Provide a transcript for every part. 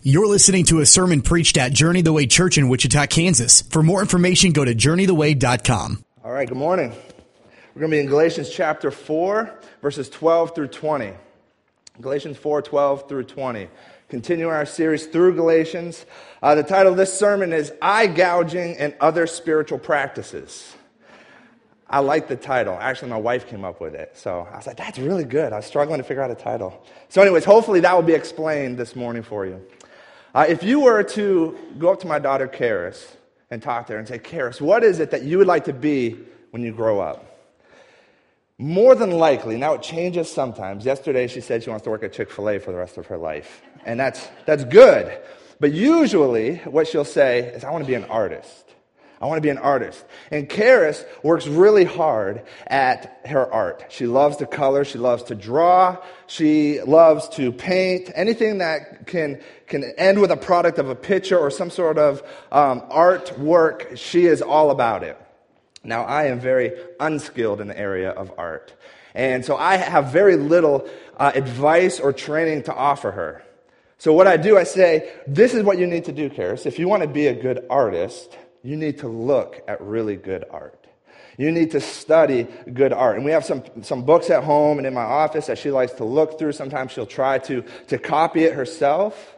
You're listening to a sermon preached at Journey the Way Church in Wichita, Kansas. For more information, go to journeytheway.com. All right, good morning. We're going to be in Galatians chapter 4, verses 12 through 20. Galatians 4, 12 through 20. Continuing our series through Galatians. The title of this sermon is Eye Gouging and Other Spiritual Practices. I like the title. Actually, my wife came up with it. So I was like, that's really good. I was struggling to figure out a title. So anyways, hopefully that will be explained this morning for you. If you were to go up to my daughter, Karis, and talk to her and say, Karis, what is it that you would like to be when you grow up? More than likely, now it changes sometimes. Yesterday she said she wants to work at Chick-fil-A for the rest of her life. And that's good. But usually what she'll say is, I want to be an artist. I want to be an artist. And Karis works really hard at her art. She loves to color. She loves to draw. She loves to paint. Anything that can end with a product of a picture or some sort of artwork, she is all about it. Now, I am very unskilled in the area of art. And so I have very little advice or training to offer her. So what I do, I say, this is what you need to do, Karis. If you want to be a good artist, you need to look at really good art. You need to study good art. And we have some books at home and in my office that she likes to look through. Sometimes she'll try to copy it herself.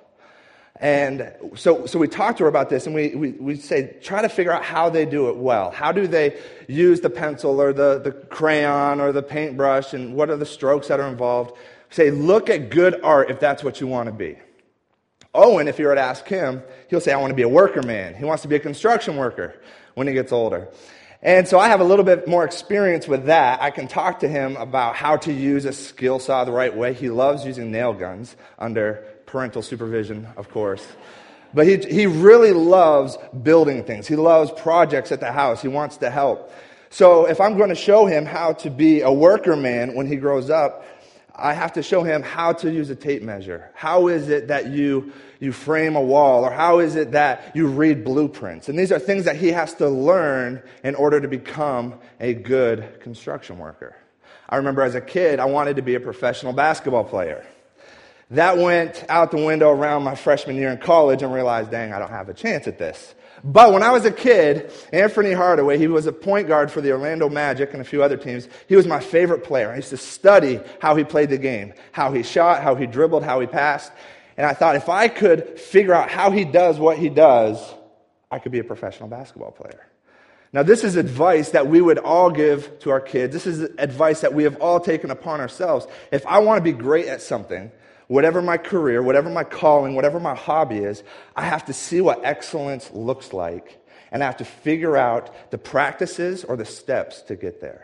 And so we talk to her about this, and we say, try to figure out how they do it well. How do they use the pencil or the crayon or the paintbrush, and what are the strokes that are involved? Say, look at good art if that's what you want to be. Owen, if you were to ask him, he'll say, I want to be a worker man. He wants to be a construction worker when he gets older. And so I have a little bit more experience with that. I can talk to him about how to use a skill saw the right way. He loves using nail guns under parental supervision, of course. But he really loves building things. He loves projects at the house. He wants to help. So if I'm going to show him how to be a worker man when he grows up, I have to show him how to use a tape measure. How is it that you frame a wall? Or how is it that you read blueprints? And these are things that he has to learn in order to become a good construction worker. I remember as a kid, I wanted to be a professional basketball player. That went out the window around my freshman year in college and realized, dang, I don't have a chance at this. But when I was a kid, Anthony Hardaway, he was a point guard for the Orlando Magic and a few other teams. He was my favorite player. I used to study how he played the game, how he shot, how he dribbled, how he passed. And I thought if I could figure out how he does what he does, I could be a professional basketball player. Now, this is advice that we would all give to our kids. This is advice that we have all taken upon ourselves. If I want to be great at something, whatever my career, whatever my calling, whatever my hobby is, I have to see what excellence looks like, and I have to figure out the practices or the steps to get there.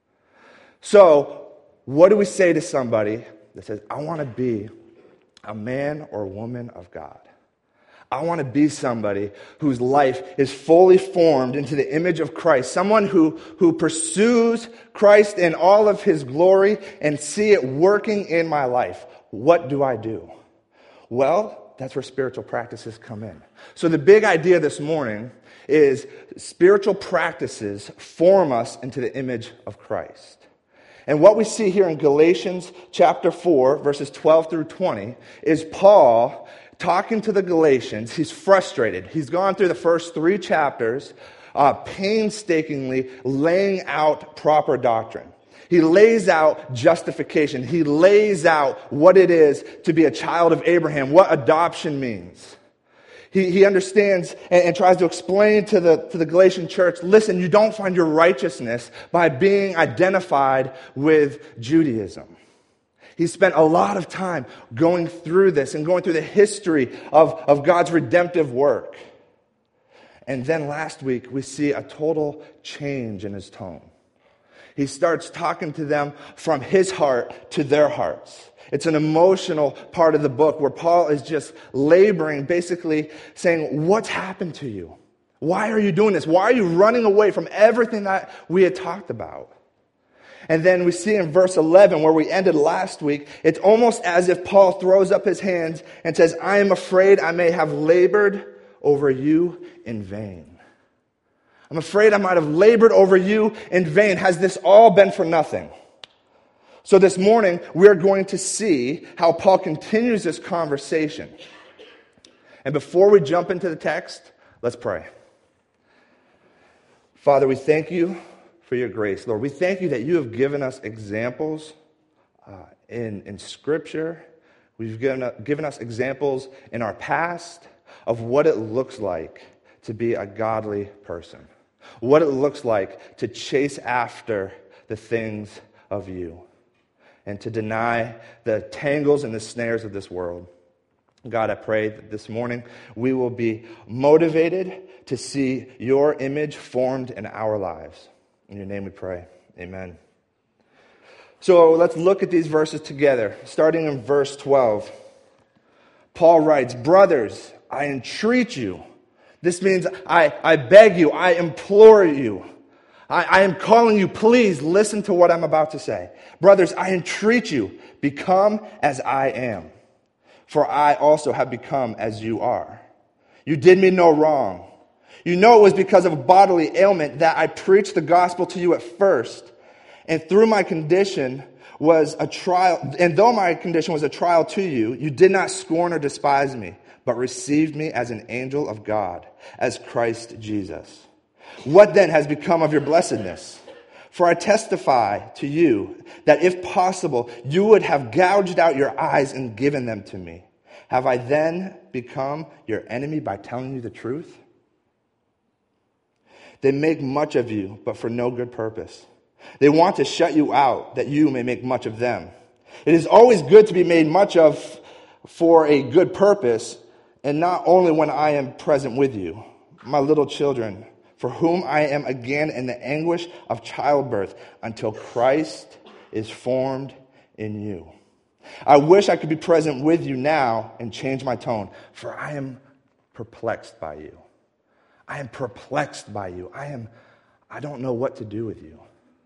So, what do we say to somebody that says, I want to be a man or woman of God? I want to be somebody whose life is fully formed into the image of Christ, someone who pursues Christ in all of his glory and see it working in my life. What do I do? Well, that's where spiritual practices come in. So the big idea this morning is spiritual practices form us into the image of Christ. And what we see here in Galatians chapter 4, verses 12 through 20, is Paul talking to the Galatians. He's frustrated. He's gone through the first 3 chapters, painstakingly laying out proper doctrine. He lays out justification. He lays out what it is to be a child of Abraham, what adoption means. He understands and tries to explain to the Galatian church, listen, you don't find your righteousness by being identified with Judaism. He spent a lot of time going through this and going through the history of God's redemptive work. And then last week, we see a total change in his tone. He starts talking to them from his heart to their hearts. It's an emotional part of the book where Paul is just laboring, basically saying, what's happened to you? Why are you doing this? Why are you running away from everything that we had talked about? And then we see in verse 11, where we ended last week, it's almost as if Paul throws up his hands and says, I am afraid I may have labored over you in vain. I'm afraid I might have labored over you in vain. Has this all been for nothing? So this morning, we're going to see how Paul continues this conversation. And before we jump into the text, let's pray. Father, we thank you for your grace. Lord, we thank you that you have given us examples in Scripture. We've given us examples in our past of what it looks like to be a godly person, what it looks like to chase after the things of you, and to deny the tangles and the snares of this world. God, I pray that this morning we will be motivated to see your image formed in our lives. In your name we pray. Amen. So let's look at these verses together. Starting in verse 12, Paul writes, "Brothers, I entreat you." This means I beg you, I implore you. I am calling you, please listen to what I'm about to say. "Brothers, I entreat you, become as I am. For I also have become as you are. You did me no wrong. You know it was because of a bodily ailment that I preached the gospel to you at first. And through my condition was a trial, and though my condition was a trial to you, you did not scorn or despise me, but received me as an angel of God, as Christ Jesus. What then has become of your blessedness? For I testify to you that if possible, you would have gouged out your eyes and given them to me. Have I then become your enemy by telling you the truth? They make much of you, but for no good purpose. They want to shut you out, that you may make much of them. It is always good to be made much of for a good purpose, and not only when I am present with you, my little children, for whom I am again in the anguish of childbirth until Christ is formed in you. I wish I could be present with you now and change my tone, for I am perplexed by you. I am perplexed by you. I don't know what to do with you."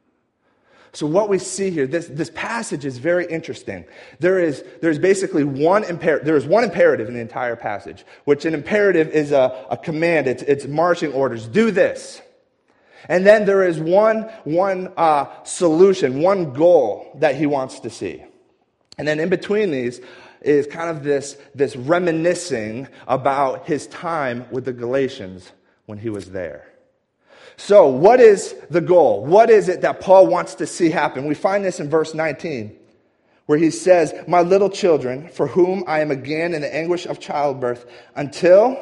So what we see here, this passage is very interesting. There's basically one imperative in the entire passage, which an imperative is a command. It's marching orders. Do this. And then there is one solution, one goal that he wants to see. And then in between these is kind of this reminiscing about his time with the Galatians when he was there. So what is the goal? What is it that Paul wants to see happen? We find this in verse 19, where he says, "My little children, for whom I am again in the anguish of childbirth, until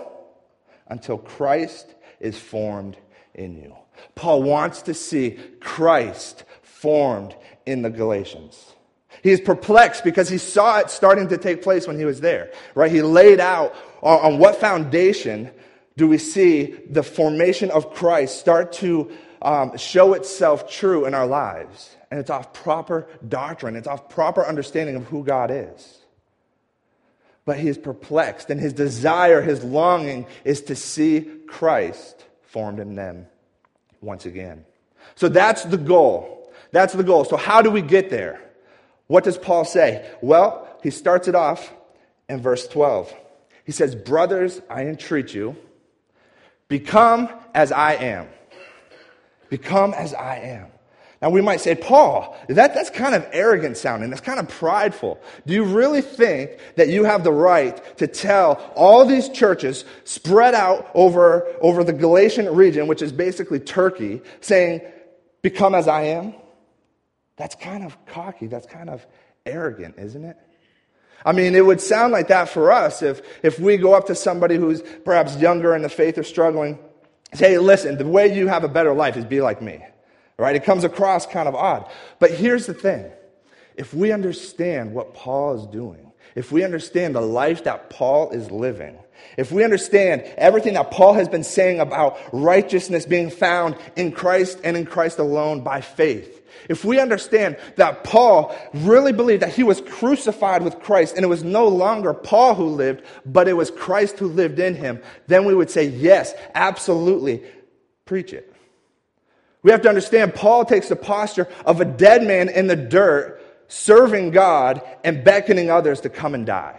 Christ is formed in you." Paul wants to see Christ formed in the Galatians. He is perplexed because he saw it starting to take place when he was there, right? He laid out on what foundation do we see the formation of Christ start to show itself true in our lives. And it's off proper doctrine. It's off proper understanding of who God is. But he is perplexed, and his desire, his longing is to see Christ formed in them once again. So that's the goal. That's the goal. So how do we get there? What does Paul say? Well, he starts it off in verse 12. He says, "Brothers, I entreat you, become as I am." Become as I am. Now we might say, Paul, that's kind of arrogant sounding. That's kind of prideful. Do you really think that you have the right to tell all these churches spread out over the Galatian region, which is basically Turkey, saying, become as I am? That's kind of cocky. That's kind of arrogant, isn't it? I mean, it would sound like that for us if we go up to somebody who's perhaps younger in the faith or struggling, say, "Hey, listen, the way you have a better life is be like me." Right? It comes across kind of odd. But here's the thing. If we understand what Paul is doing, if we understand the life that Paul is living, if we understand everything that Paul has been saying about righteousness being found in Christ and in Christ alone by faith, if we understand that Paul really believed that he was crucified with Christ and it was no longer Paul who lived, but it was Christ who lived in him, then we would say, yes, absolutely, preach it. We have to understand Paul takes the posture of a dead man in the dirt, serving God and beckoning others to come and die.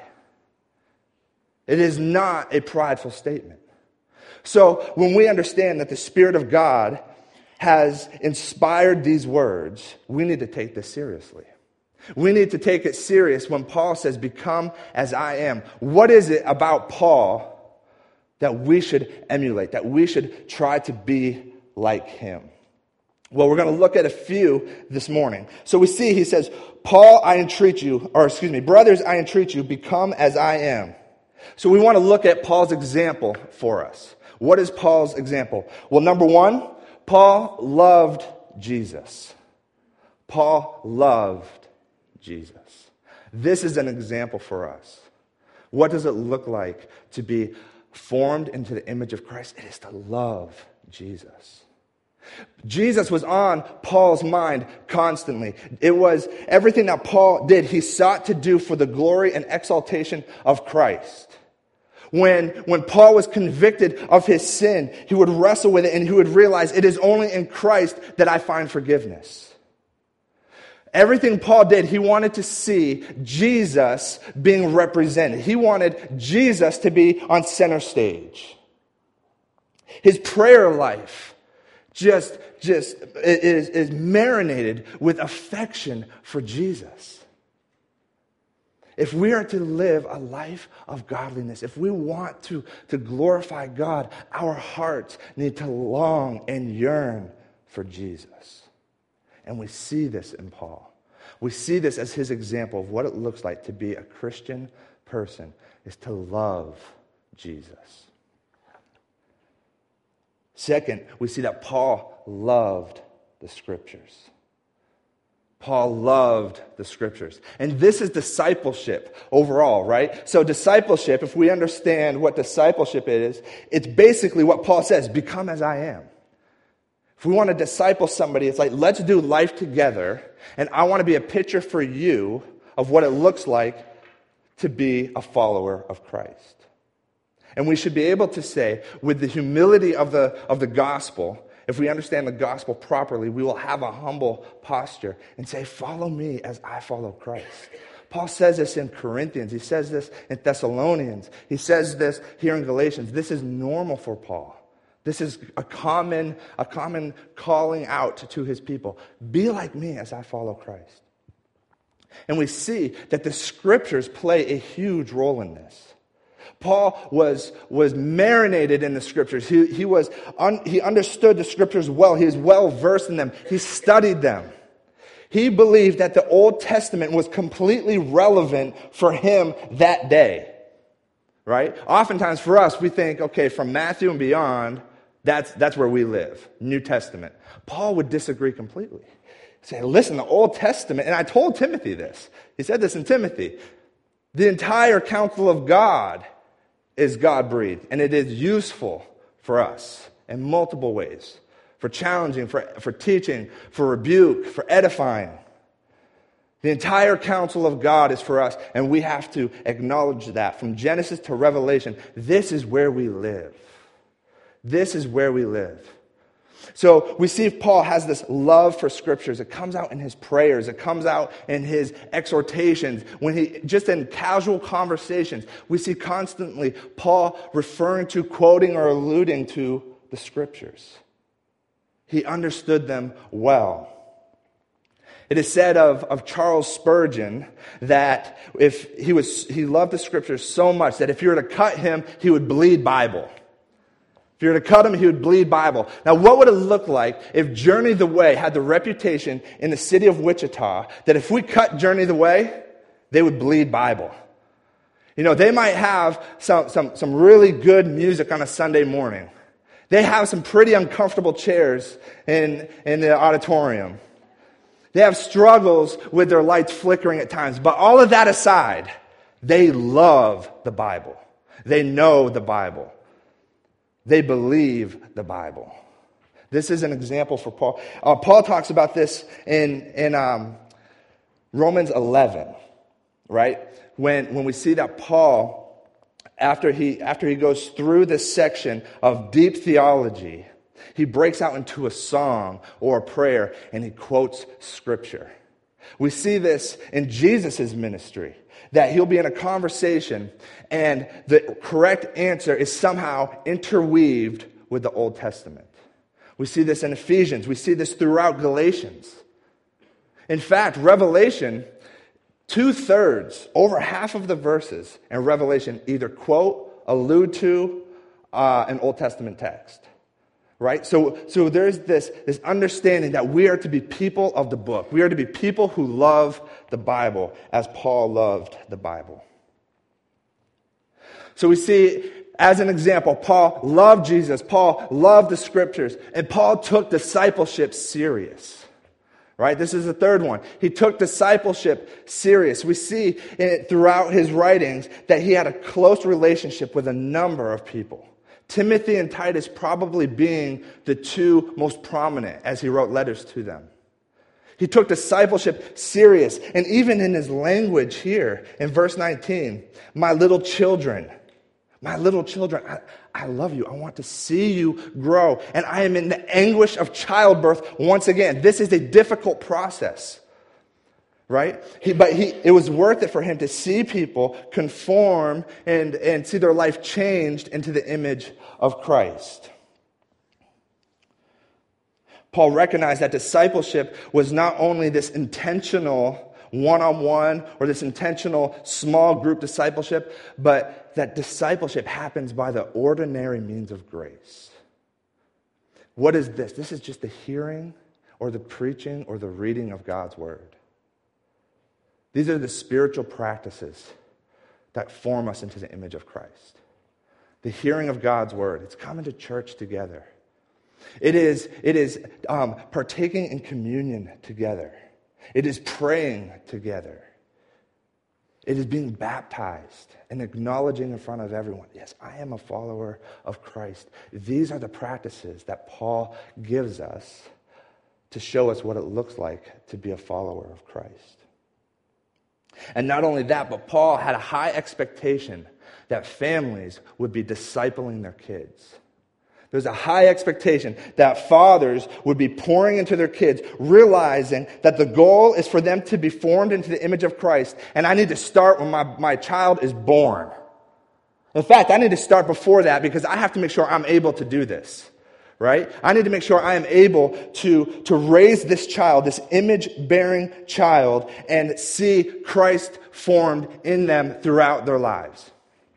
It is not a prideful statement. So when we understand that the Spirit of God has inspired these words, we need to take this seriously. We need to take it serious when Paul says, become as I am. What is it about Paul that we should emulate, that we should try to be like him? Well, we're going to look at a few this morning. So we see, he says, brothers, I entreat you, become as I am. So we want to look at Paul's example for us. What is Paul's example? Well, number one, Paul loved Jesus. Paul loved Jesus. This is an example for us. What does it look like to be formed into the image of Christ? It is to love Jesus. Jesus was on Paul's mind constantly. It was everything that Paul did, he sought to do for the glory and exaltation of Christ. When Paul was convicted of his sin, he would wrestle with it and he would realize it is only in Christ that I find forgiveness. Everything Paul did, he wanted to see Jesus being represented. He wanted Jesus to be on center stage. His prayer life just is marinated with affection for Jesus. If we are to live a life of godliness, if we want to glorify God, our hearts need to long and yearn for Jesus. And we see this in Paul. We see this as his example of what it looks like to be a Christian person, is to love Jesus. Second, we see that Paul loved the Scriptures. Paul loved the Scriptures. And this is discipleship overall, right? So discipleship, if we understand what discipleship is, it's basically what Paul says, become as I am. If we want to disciple somebody, it's like, let's do life together, and I want to be a picture for you of what it looks like to be a follower of Christ. And we should be able to say, with the humility of the gospel, if we understand the gospel properly, we will have a humble posture and say, follow me as I follow Christ. Paul says this in Corinthians. He says this in Thessalonians. He says this here in Galatians. This is normal for Paul. This is a common calling out to his people. Be like me as I follow Christ. And we see that the Scriptures play a huge role in this. Paul was marinated in the Scriptures. He understood the Scriptures well. He was well versed in them. He studied them. He believed that the Old Testament was completely relevant for him that day. Right? Oftentimes for us, we think, okay, from Matthew and beyond, that's where we live. New Testament. Paul would disagree completely. Say, listen, the Old Testament, and I told Timothy this. He said this in Timothy. The entire counsel of God is God-breathed, and it is useful for us in multiple ways. For challenging, for teaching, for rebuke, for edifying. The entire counsel of God is for us, and we have to acknowledge that. From Genesis to Revelation, this is where we live. This is where we live. So we see Paul has this love for Scriptures. It comes out in his prayers. It comes out in his exhortations. Just in casual conversations, we see constantly Paul referring to, quoting, or alluding to the Scriptures. He understood them well. It is said of Charles Spurgeon that he loved the Scriptures so much that if you were to cut him, he would bleed Bible. If you were to cut him, he would bleed Bible. Now, what would it look like if Journey the Way had the reputation in the city of Wichita that if we cut Journey the Way, they would bleed Bible? You know, they might have some really good music on a Sunday morning. They have some pretty uncomfortable chairs in the auditorium. They have struggles with their lights flickering at times. But all of that aside, they love the Bible. They know the Bible. They believe the Bible. This is an example for Paul. Paul talks about this in Romans 11, right? When we see that Paul, after he goes through this section of deep theology, he breaks out into a song or a prayer, and he quotes Scripture. We see this in Jesus' ministry, that he'll be in a conversation, and the correct answer is somehow interweaved with the Old Testament. We see this in Ephesians. We see this throughout Galatians. In fact, Revelation, 2/3, over half of the verses in Revelation either quote, allude to, an Old Testament text. Right? So there's this understanding that we are to be people of the book. We are to be people who love the Bible as Paul loved the Bible. So we see, as an example, Paul loved Jesus. Paul loved the scriptures. And Paul took discipleship serious. Right? This is the third one. He took discipleship serious. We see throughout his writings that he had a close relationship with a number of people. Timothy and Titus probably being the two most prominent as he wrote letters to them. He took discipleship serious. And even in his language here in verse 19, my little children, I love you. I want to see you grow. And I am in the anguish of childbirth once again. This is a difficult process. Right? It was worth it for him to see people conform and see their life changed into the image of Christ. Paul recognized that discipleship was not only this intentional one-on-one or this intentional small group discipleship, but that discipleship happens by the ordinary means of grace. What is this? This is just the hearing or the preaching or the reading of God's word. These are the spiritual practices that form us into the image of Christ. The hearing of God's word. It's coming to church together. It is partaking in communion together. It is praying together. It is being baptized and acknowledging in front of everyone, yes, I am a follower of Christ. These are the practices that Paul gives us to show us what it looks like to be a follower of Christ. And not only that, but Paul had a high expectation that families would be discipling their kids. There's a high expectation that fathers would be pouring into their kids, realizing that the goal is for them to be formed into the image of Christ, and I need to start when my child is born. In fact, I need to start before that because I have to make sure I'm able to do this. Right? I need to make sure I am able to raise this child, this image-bearing child, and see Christ formed in them throughout their lives.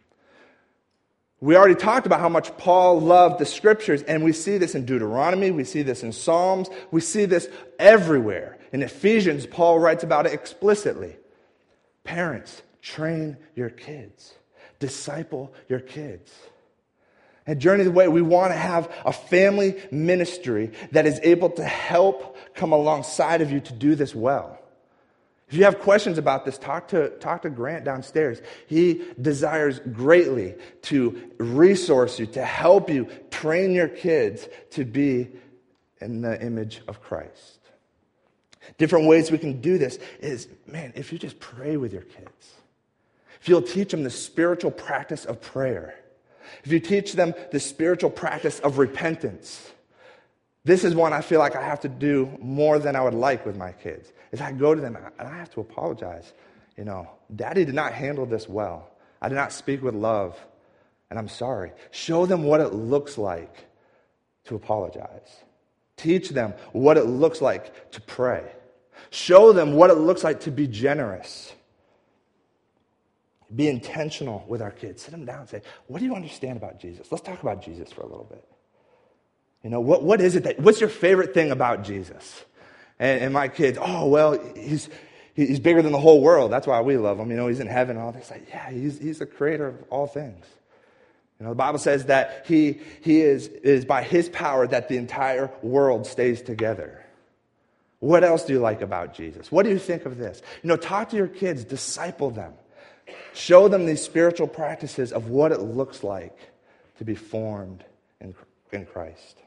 We already talked about how much Paul loved the scriptures, and we see this in Deuteronomy, we see this in Psalms, we see this everywhere. In Ephesians, Paul writes about it explicitly. Parents, train your kids. Disciple your kids. At Journey the Way, we want to have a family ministry that is able to help come alongside of you to do this well. If you have questions about this, talk to Grant downstairs. He desires greatly to resource you, to help you train your kids to be in the image of Christ. Different ways we can do this is, if you just pray with your kids, if you'll teach them the spiritual practice of prayer, if you teach them the spiritual practice of repentance, this is one I feel like I have to do more than I would like with my kids. Is I go to them and I have to apologize. Daddy did not handle this well. I did not speak with love, and I'm sorry. Show them what it looks like to apologize. Teach them what it looks like to pray. Show them what it looks like to be generous. Be intentional with our kids. Sit them down and say, what do you understand about Jesus? Let's talk about Jesus for a little bit. What is it what's your favorite thing about Jesus? And my kids, he's bigger than the whole world. That's why we love him. He's in heaven and all this. Like, yeah, he's the creator of all things. The Bible says that he is by his power that the entire world stays together. What else do you like about Jesus? What do you think of this? Talk to your kids, disciple them. Show them these spiritual practices of what it looks like to be formed in Christ.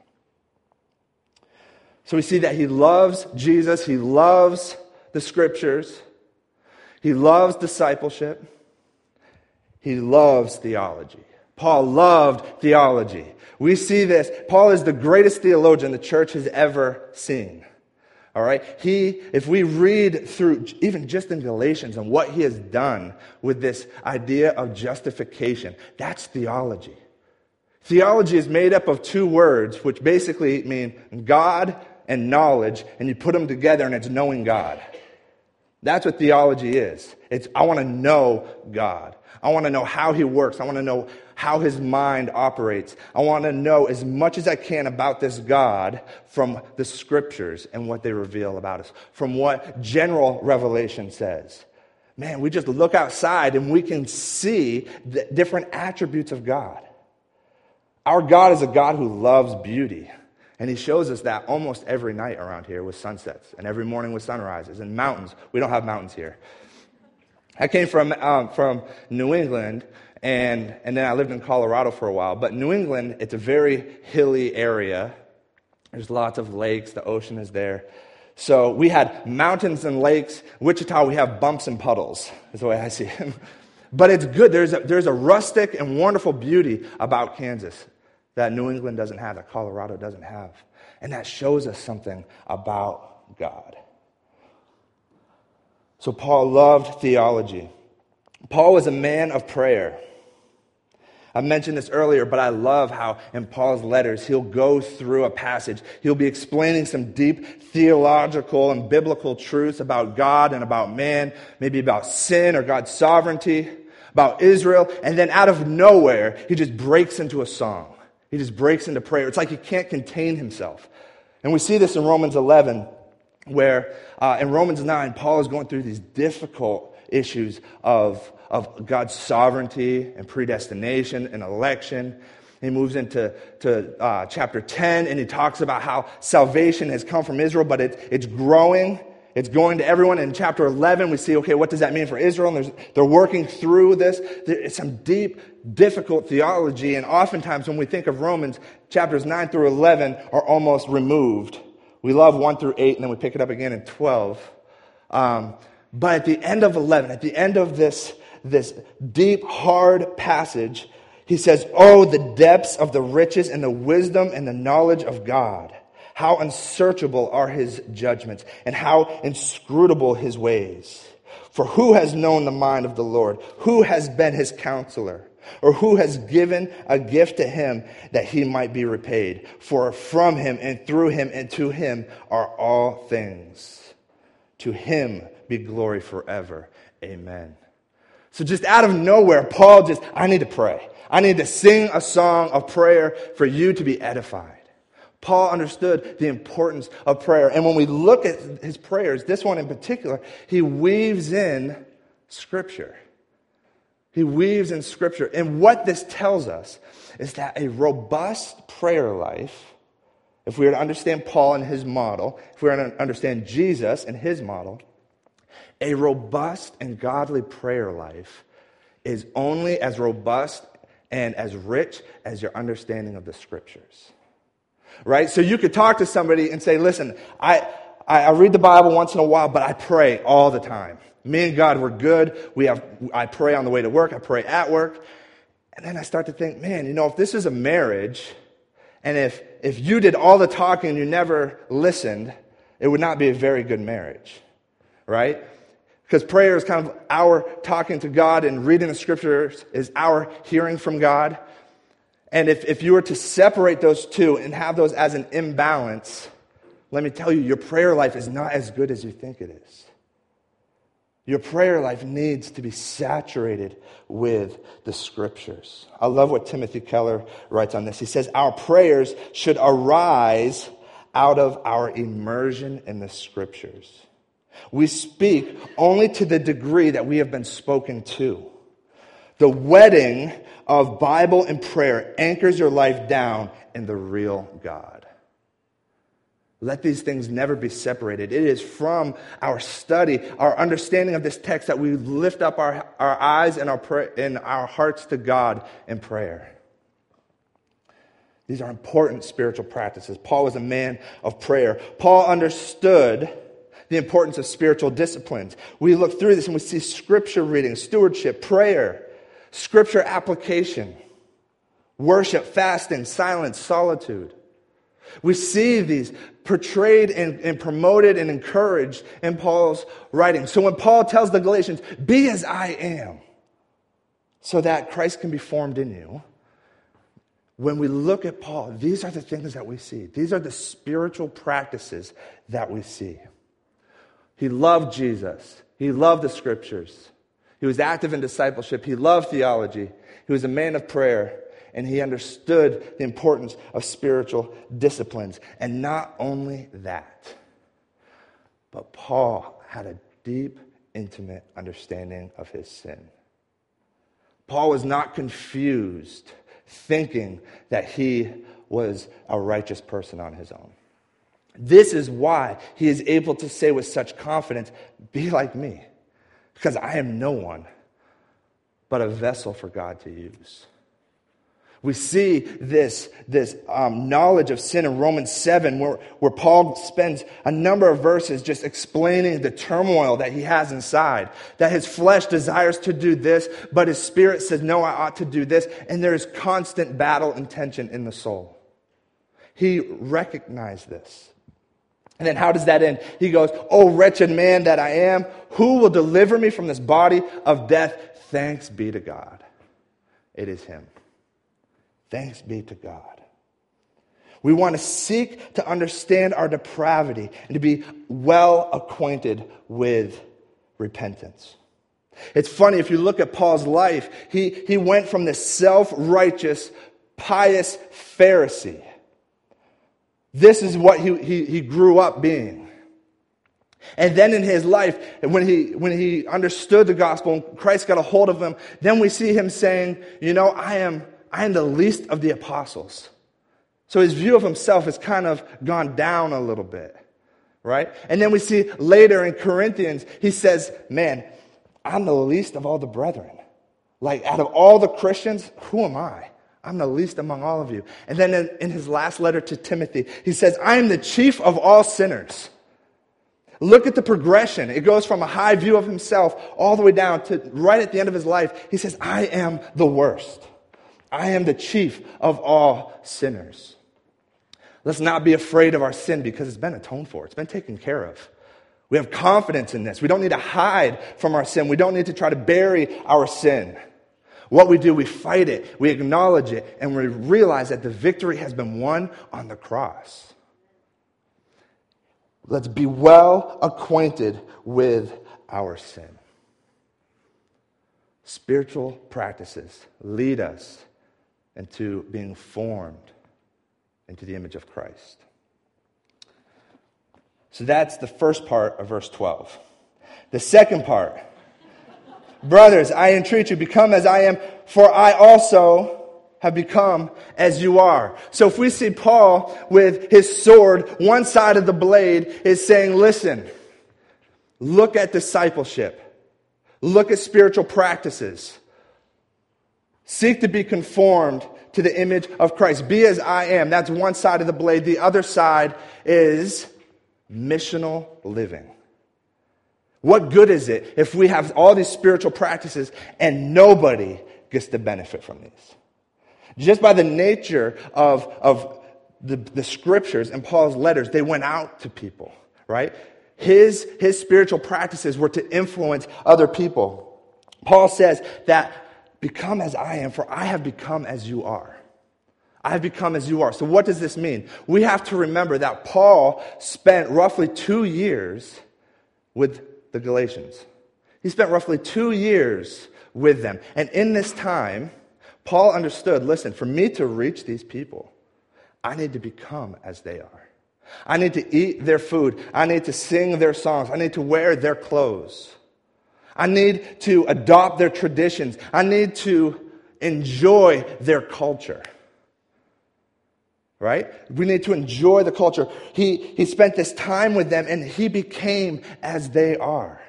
So we see that he loves Jesus, he loves the scriptures, he loves discipleship, he loves theology. Paul loved theology. We see this. Paul is the greatest theologian the church has ever seen. All right? If we read through, even just in Galatians, and what he has done with this idea of justification, that's theology. Theology is made up of two words, which basically mean God and knowledge, and you put them together and it's knowing God. That's what theology is. I want to know God. I want to know how he works. I want to know how his mind operates. I want to know as much as I can about this God from the scriptures and what they reveal about us, from what general revelation says. Man, we just look outside and we can see the different attributes of God. Our God is a God who loves beauty. And he shows us that almost every night around here with sunsets and every morning with sunrises and mountains. We don't have mountains here. I came from New England, and then I lived in Colorado for a while. But New England, it's a very hilly area. There's lots of lakes. The ocean is there. So we had mountains and lakes. Wichita, we have bumps and puddles, is the way I see it. But it's good. There's a rustic and wonderful beauty about Kansas that New England doesn't have, that Colorado doesn't have. And that shows us something about God. So Paul loved theology. Paul was a man of prayer. I mentioned this earlier, but I love how in Paul's letters, he'll go through a passage. He'll be explaining some deep theological and biblical truths about God and about man, maybe about sin or God's sovereignty, about Israel, and then out of nowhere, he just breaks into a song. He just breaks into prayer. It's like he can't contain himself. And we see this in Romans 11, where in Romans 9, Paul is going through these difficult issues of God's sovereignty and predestination and election. He moves into chapter 10, and he talks about how salvation has come from Israel, but it's growing. It's going to everyone. In chapter 11, we see, okay, what does that mean for Israel? And they're working through this. It's some deep, difficult theology, and oftentimes when we think of Romans, chapters 9 through 11 are almost removed. We love 1 through 8, and then we pick it up again in 12. But at the end of 11, at the end of this deep, hard passage, he says, "Oh, the depths of the riches and the wisdom and the knowledge of God. How unsearchable are his judgments, and how inscrutable his ways. For who has known the mind of the Lord? Who has been his counselor? Or who has given a gift to him that he might be repaid? For from him and through him and to him are all things. To him be glory forever. Amen." So just out of nowhere, Paul I need to pray. I need to sing a song of prayer for you to be edified. Paul understood the importance of prayer. And when we look at his prayers, this one in particular, he weaves in Scripture. He weaves in Scripture. And what this tells us is that a robust prayer life, if we were to understand Paul and his model, if we were to understand Jesus and his model, a robust and godly prayer life is only as robust and as rich as your understanding of the Scriptures. Right? So you could talk to somebody and say, listen, I read the Bible once in a while, but I pray all the time. Me and God, we're good. I pray on the way to work. I pray at work. And then I start to think, man, if this is a marriage, and if you did all the talking and you never listened, it would not be a very good marriage. Right? Because prayer is kind of our talking to God, and reading the Scriptures is our hearing from God. And if you were to separate those two and have those as an imbalance, let me tell you, your prayer life is not as good as you think it is. Your prayer life needs to be saturated with the Scriptures. I love what Timothy Keller writes on this. He says, our prayers should arise out of our immersion in the Scriptures. We speak only to the degree that we have been spoken to. The wedding of Bible and prayer anchors your life down in the real God. Let these things never be separated. It is from our study, our understanding of this text, that we lift up our eyes and our hearts to God in prayer. These are important spiritual practices. Paul was a man of prayer. Paul understood the importance of spiritual disciplines. We look through this and we see Scripture reading, stewardship, prayer, Scripture application, worship, fasting, silence, solitude. We see these portrayed and promoted and encouraged in Paul's writing. So when Paul tells the Galatians, be as I am, so that Christ can be formed in you, when we look at Paul, these are the things that we see. These are the spiritual practices that we see. He loved Jesus. He loved the Scriptures. He was active in discipleship. He loved theology. He was a man of prayer. And he understood the importance of spiritual disciplines. And not only that, but Paul had a deep, intimate understanding of his sin. Paul was not confused, thinking that he was a righteous person on his own. This is why he is able to say with such confidence, "Be like me, because I am no one but a vessel for God to use." We see this knowledge of sin in Romans 7, where Paul spends a number of verses just explaining the turmoil that he has inside. That his flesh desires to do this, but his spirit says, "No, I ought to do this." And there is constant battle and tension in the soul. He recognized this. And then how does that end? He goes, "Oh, wretched man that I am, who will deliver me from this body of death? Thanks be to God. It is him." Thanks be to God. We want to seek to understand our depravity and to be well acquainted with repentance. It's funny, if you look at Paul's life, he went from this self-righteous, pious Pharisee. This is what he grew up being. And then in his life, when he understood the gospel and Christ got a hold of him, then we see him saying, I am the least of the apostles. So his view of himself has kind of gone down a little bit, right? And then we see later in Corinthians, he says, "Man, I'm the least of all the brethren. Like, out of all the Christians, who am I? I'm the least among all of you." And then in his last letter to Timothy, he says, "I am the chief of all sinners." Look at the progression. It goes from a high view of himself all the way down to right at the end of his life. He says, "I am the worst. I am the chief of all sinners." Let's not be afraid of our sin because it's been atoned for. It's been taken care of. We have confidence in this. We don't need to hide from our sin. We don't need to try to bury our sin. What we do, we fight it, we acknowledge it, and we realize that the victory has been won on the cross. Let's be well acquainted with our sin. Spiritual practices lead us into being formed into the image of Christ. So that's the first part of verse 12. The second part, "Brothers, I entreat you, become as I am, for I also have become as you are." So if we see Paul with his sword, one side of the blade is saying, listen, look at discipleship. Look at spiritual practices. Seek to be conformed to the image of Christ. Be as I am. That's one side of the blade. The other side is missional living. What good is it if we have all these spiritual practices and nobody gets to benefit from these? Just by the nature of the scriptures and Paul's letters, they went out to people, right? His spiritual practices were to influence other people. Paul says that, "Become as I am, for I have become as you are." I have become as you are. So what does this mean? We have to remember that Paul spent roughly 2 years with the Galatians. He spent roughly 2 years with them. And in this time, Paul understood, listen, for me to reach these people, I need to become as they are. I need to eat their food. I need to sing their songs. I need to wear their clothes. I need to adopt their traditions. I need to enjoy their culture. Right? We need to enjoy the culture. He spent this time with them and he became as they are.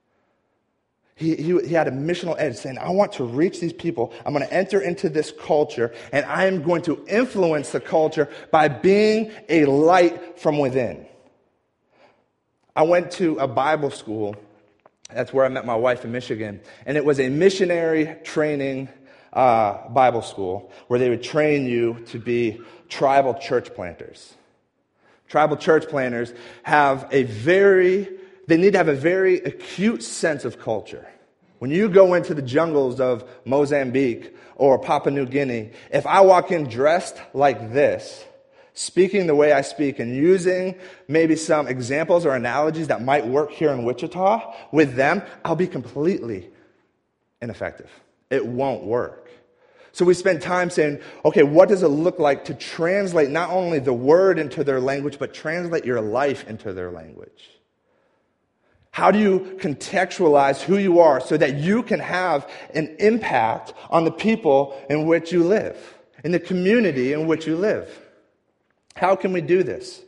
He had a missional edge saying, I want to reach these people. I'm going to enter into this culture and I am going to influence the culture by being a light from within. I went to a Bible school. That's where I met my wife in Michigan. And it was a missionary training Bible school where they would train you to be tribal church planters. Tribal church planters they need to have a very acute sense of culture. When you go into the jungles of Mozambique or Papua New Guinea, if I walk in dressed like this, speaking the way I speak and using maybe some examples or analogies that might work here in Wichita with them, I'll be completely ineffective. It won't work. So we spend time saying, okay, what does it look like to translate not only the word into their language, but translate your life into their language? How do you contextualize who you are so that you can have an impact on the people in which you live, in the community in which you live? How can we do this?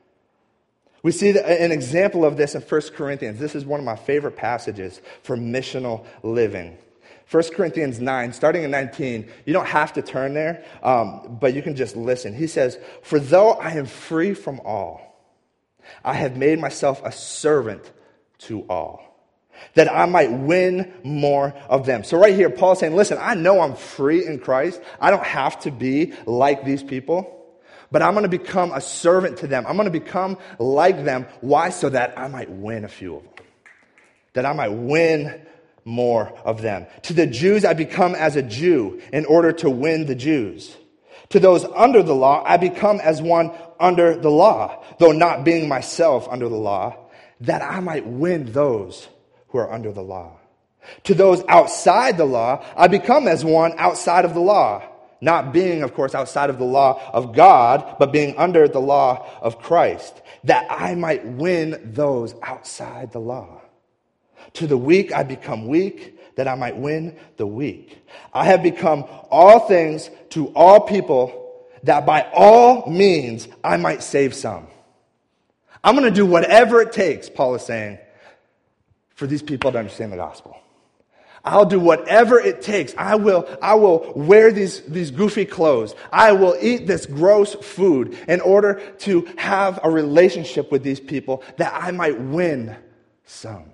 We see an example of this in 1 Corinthians. This is one of my favorite passages for missional living. 1 Corinthians 9, starting in 19. You don't have to turn there, but you can just listen. He says, "For though I am free from all, I have made myself a servant to all, that I might win more of them." So right here, Paul's saying, listen, I know I'm free in Christ. I don't have to be like these people, but I'm going to become a servant to them. I'm going to become like them. Why? So that I might win a few of them, that I might win more of them. To the Jews, I become as a Jew in order to win the Jews. To those under the law, I become as one under the law, though not being myself under the law, that I might win those who are under the law. To those outside the law, I become as one outside of the law, not being, of course, outside of the law of God, but being under the law of Christ, that I might win those outside the law. To the weak, I become weak, that I might win the weak. I have become all things to all people, that by all means I might save some. I'm going to do whatever it takes, Paul is saying, for these people to understand the gospel. I'll do whatever it takes. I will wear these goofy clothes. I will eat this gross food in order to have a relationship with these people that I might win some.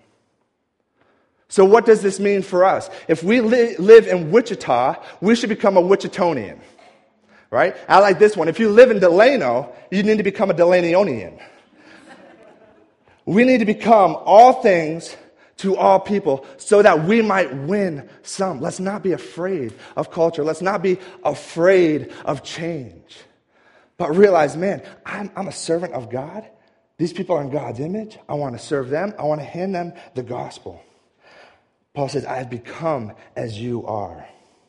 So what does this mean for us? If we live in Wichita, we should become a Wichitonian, right? I like this one. If you live in Delano, you need to become a Delanionian. We need to become all things to all people so that we might win some. Let's not be afraid of culture. Let's not be afraid of change. But realize, man, I'm a servant of God. These people are in God's image. I want to serve them. I want to hand them the gospel. Paul says, I have become as you are.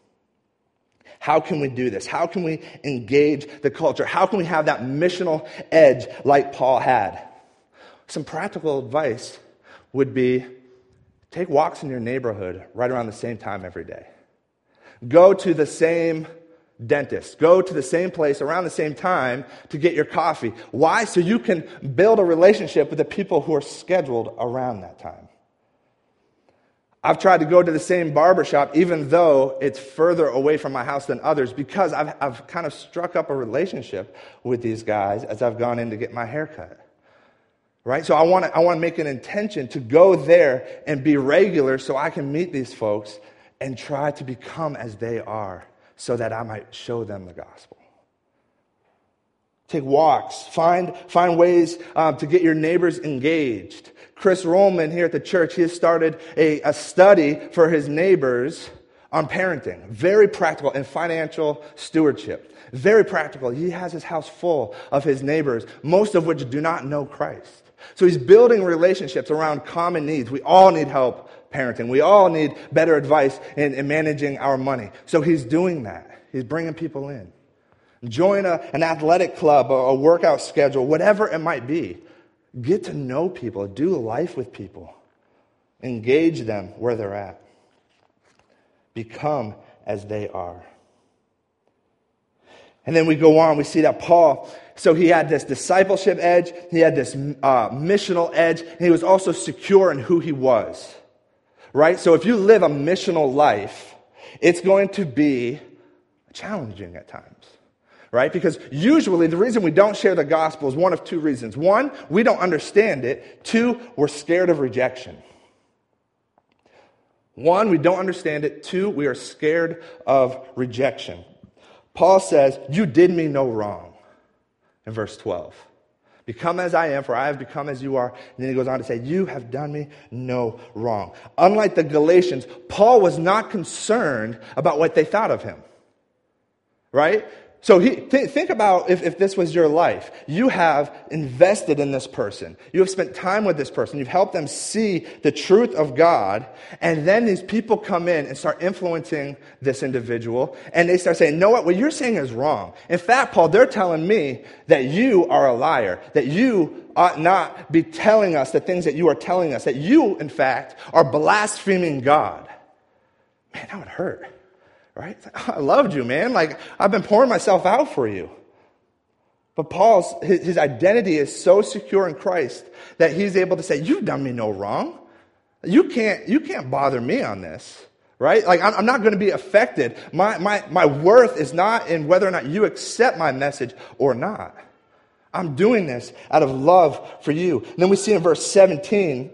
How can we do this? How can we engage the culture? How can we have that missional edge like Paul had? Some practical advice would be take walks in your neighborhood right around the same time every day. Go to the same dentist. Go to the same place around the same time to get your coffee. Why? So you can build a relationship with the people who are scheduled around that time. I've tried to go to the same barbershop even though it's further away from my house than others because I've kind of struck up a relationship with these guys as I've gone in to get my hair cut. Right? So I want to make an intention to go there and be regular so I can meet these folks and try to become as they are so that I might show them the gospel. Take walks. Find ways to get your neighbors engaged. Chris Rollman here at the church, he has started a study for his neighbors on parenting. Very practical and financial stewardship. Very practical. He has his house full of his neighbors, most of which do not know Christ. So he's building relationships around common needs. We all need help parenting. We all need better advice in managing our money. So he's doing that. He's bringing people in. Join an athletic club, a workout schedule, whatever it might be. Get to know people. Do life with people. Engage them where they're at. Become as they are. And then we go on, we see that Paul, so he had this discipleship edge, he had this missional edge, and he was also secure in who he was. Right? So if you live a missional life, it's going to be challenging at times. Right? Because usually the reason we don't share the gospel is one of two reasons. One, we don't understand it. Two, we're scared of rejection. One, we don't understand it. Two, we are scared of rejection. Paul says, you did me no wrong in verse 12. Become as I am, for I have become as you are. And then he goes on to say, you have done me no wrong. Unlike the Galatians, Paul was not concerned about what they thought of him. Right? So think about if this was your life. You have invested in this person. You have spent time with this person. You've helped them see the truth of God. And then these people come in and start influencing this individual. And they start saying, what you're saying is wrong. In fact, Paul, they're telling me that you are a liar. That you ought not be telling us the things that you are telling us. That you, in fact, are blaspheming God. Man, that would hurt. Right? I loved you, man. Like, I've been pouring myself out for you. But his identity is so secure in Christ that he's able to say, you've done me no wrong. You can't bother me on this. Right? Like, I'm not going to be affected. My worth is not in whether or not you accept my message or not. I'm doing this out of love for you. And then we see in verse 17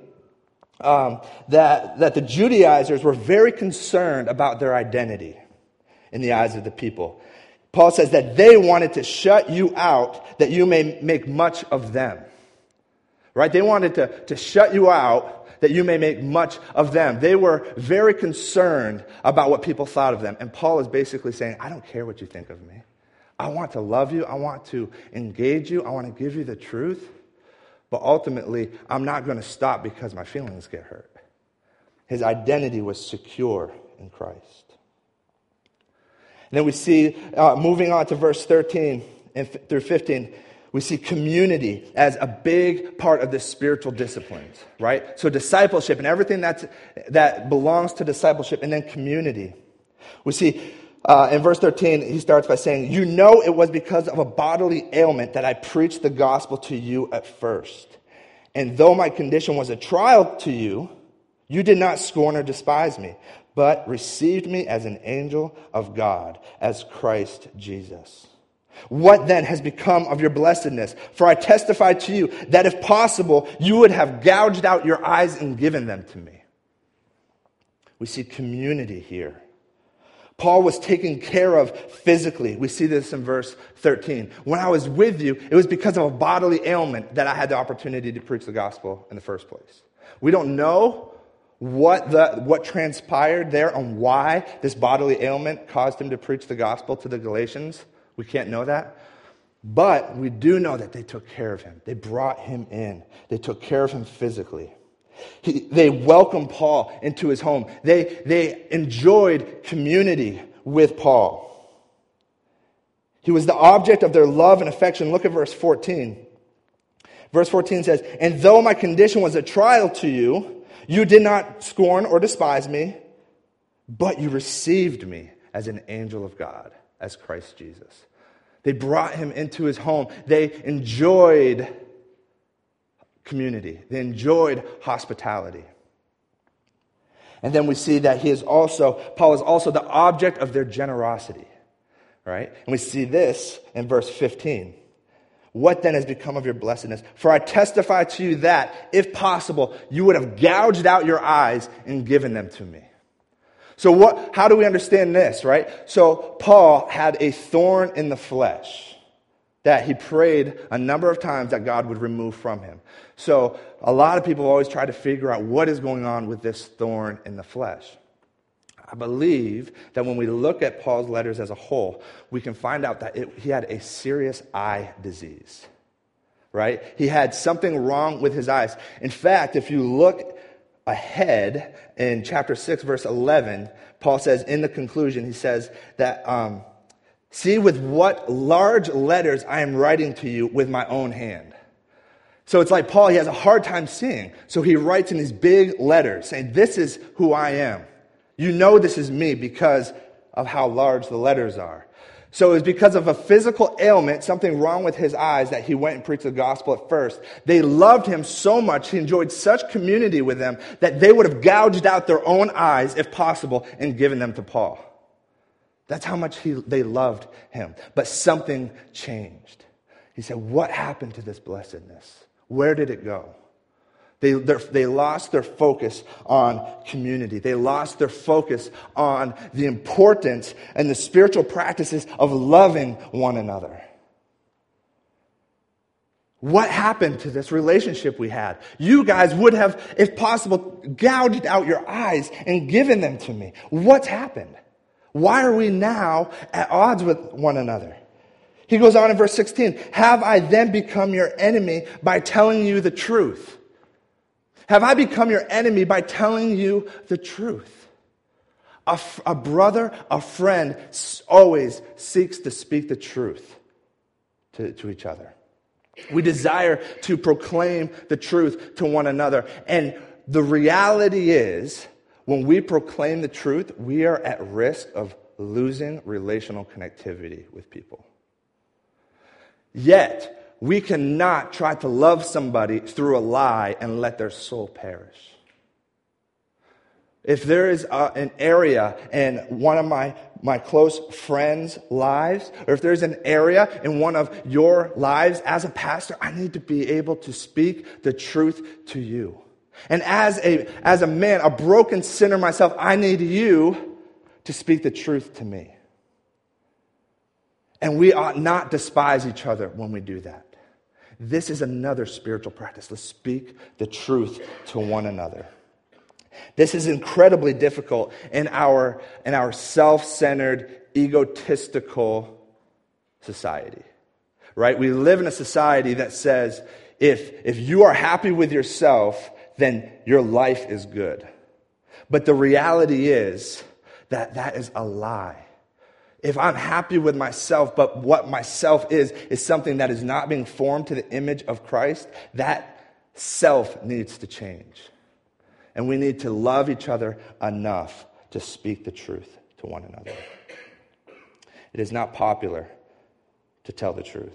that the Judaizers were very concerned about their identity in the eyes of the people. Paul says that they wanted to shut you out that you may make much of them. Right? They wanted to shut you out that you may make much of them. They were very concerned about what people thought of them. And Paul is basically saying, I don't care what you think of me. I want to love you. I want to engage you. I want to give you the truth. But ultimately, I'm not going to stop because my feelings get hurt. His identity was secure in Christ. And then we see, moving on to verse 13 through 15, we see community as a big part of the spiritual disciplines, right? So discipleship and everything that belongs to discipleship, and then community. We see in verse 13, he starts by saying, you know it was because of a bodily ailment that I preached the gospel to you at first. And though my condition was a trial to you, you did not scorn or despise me, but received me as an angel of God, as Christ Jesus. What then has become of your blessedness? For I testify to you that if possible, you would have gouged out your eyes and given them to me. We see community here. Paul was taken care of physically. We see this in verse 13. When I was with you, it was because of a bodily ailment that I had the opportunity to preach the gospel in the first place. We don't know what transpired there and why this bodily ailment caused him to preach the gospel to the Galatians. We can't know that. But we do know that they took care of him. They brought him in. They took care of him physically. They welcomed Paul into his home. They enjoyed community with Paul. He was the object of their love and affection. Look at verse 14. Verse 14 says, and though my condition was a trial to you, you did not scorn or despise me, but you received me as an angel of God, as Christ Jesus. They brought him into his home. They enjoyed community. They enjoyed hospitality. And then we see that Paul is also the object of their generosity, right? And we see this in verse 15. What then has become of your blessedness? For I testify to you that, if possible, you would have gouged out your eyes and given them to me. So how do we understand this, right? So Paul had a thorn in the flesh that he prayed a number of times that God would remove from him. So a lot of people always try to figure out what is going on with this thorn in the flesh. I believe that when we look at Paul's letters as a whole, we can find out that he had a serious eye disease, right? He had something wrong with his eyes. In fact, if you look ahead in chapter 6, verse 11, Paul says in the conclusion, he says that, see with what large letters I am writing to you with my own hand. So it's like Paul, he has a hard time seeing. So he writes in these big letters saying, this is who I am. You know this is me because of how large the letters are. So it was because of a physical ailment, something wrong with his eyes, that he went and preached the gospel at first. They loved him so much, he enjoyed such community with them, that they would have gouged out their own eyes, if possible, and given them to Paul. That's how much they loved him. But something changed. He said, what happened to this blessedness? Where did it go? They lost their focus on community. They lost their focus on the importance and the spiritual practices of loving one another. What happened to this relationship we had? You guys would have, if possible, gouged out your eyes and given them to me. What's happened? Why are we now at odds with one another? He goes on in verse 16, have I then become your enemy by telling you the truth? Have I become your enemy by telling you the truth? A brother, a friend always seeks to speak the truth to each other. We desire to proclaim the truth to one another. And the reality is, when we proclaim the truth, we are at risk of losing relational connectivity with people. Yet, we cannot try to love somebody through a lie and let their soul perish. If there is an area in one of my close friends' lives, or if there's an area in one of your lives as a pastor, I need to be able to speak the truth to you. And as a man, a broken sinner myself, I need you to speak the truth to me. And we ought not despise each other when we do that. This is another spiritual practice. Let's speak the truth to one another. This is incredibly difficult in our self-centered, egotistical society, right? We live in a society that says if you are happy with yourself, then your life is good. But the reality is that is a lie. If I'm happy with myself, but what myself is something that is not being formed to the image of Christ, that self needs to change. And we need to love each other enough to speak the truth to one another. It is not popular to tell the truth.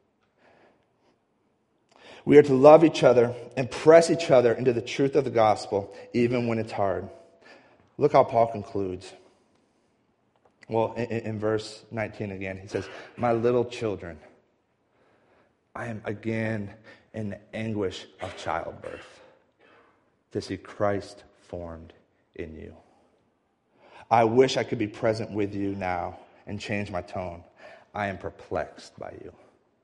We are to love each other and press each other into the truth of the gospel, even when it's hard. Look how Paul concludes. Well, in verse 19 again, he says, my little children, I am again in the anguish of childbirth to see Christ formed in you. I wish I could be present with you now and change my tone. I am perplexed by you.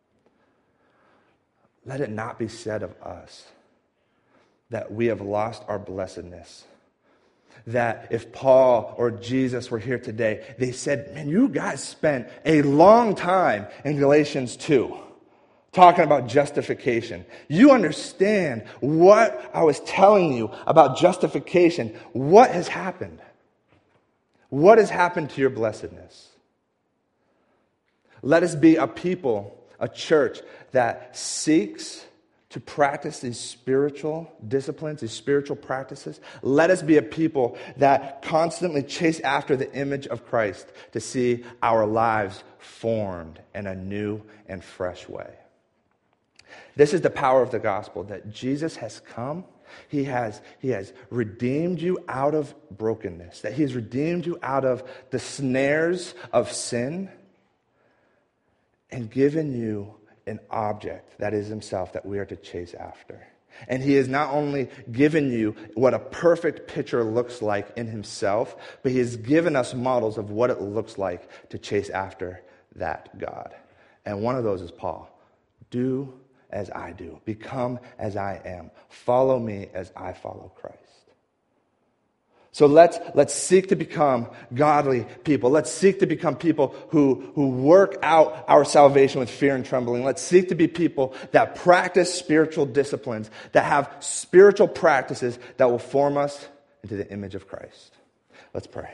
Let it not be said of us that we have lost our blessedness. That if Paul or Jesus were here today, they said, man, you guys spent a long time in Galatians 2 talking about justification. You understand what I was telling you about justification. What has happened? What has happened to your blessedness? Let us be a people, a church that seeks to practice these spiritual disciplines, these spiritual practices. Let us be a people that constantly chase after the image of Christ to see our lives formed in a new and fresh way. This is the power of the gospel, that Jesus has come. He has redeemed you out of brokenness, that he has redeemed you out of the snares of sin and given you an object that is himself that we are to chase after. And he has not only given you what a perfect picture looks like in himself, but he has given us models of what it looks like to chase after that God. And one of those is Paul. Do as I do. Become as I am. Follow me as I follow Christ. So let's seek to become godly people. Let's seek to become people who work out our salvation with fear and trembling. Let's seek to be people that practice spiritual disciplines, that have spiritual practices that will form us into the image of Christ. Let's pray.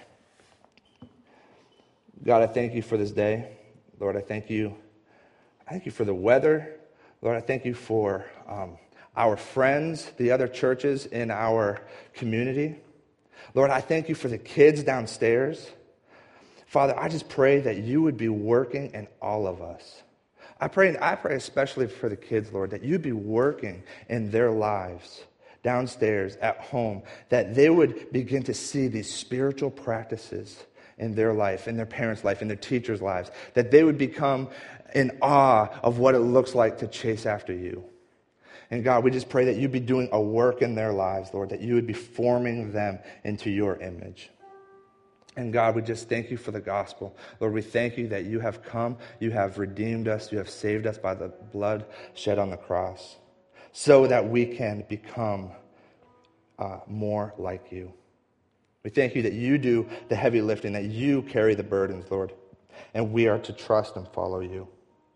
God, I thank you for this day. Lord, I thank you for the weather. Lord, I thank you for our friends, the other churches in our community. Lord, I thank you for the kids downstairs. Father, I just pray that you would be working in all of us. I pray especially for the kids, Lord, that you'd be working in their lives downstairs, at home, that they would begin to see these spiritual practices in their life, in their parents' life, in their teachers' lives, that they would become in awe of what it looks like to chase after you. And God, we just pray that you'd be doing a work in their lives, Lord, that you would be forming them into your image. And God, we just thank you for the gospel. Lord, we thank you that you have come, you have redeemed us, you have saved us by the blood shed on the cross, so that we can become more like you. We thank you that you do the heavy lifting, that you carry the burdens, Lord, and we are to trust and follow you.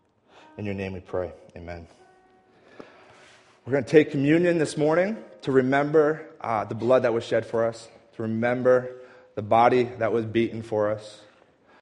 In your name we pray. Amen. We're going to take communion this morning to remember the blood that was shed for us, to remember the body that was beaten for us,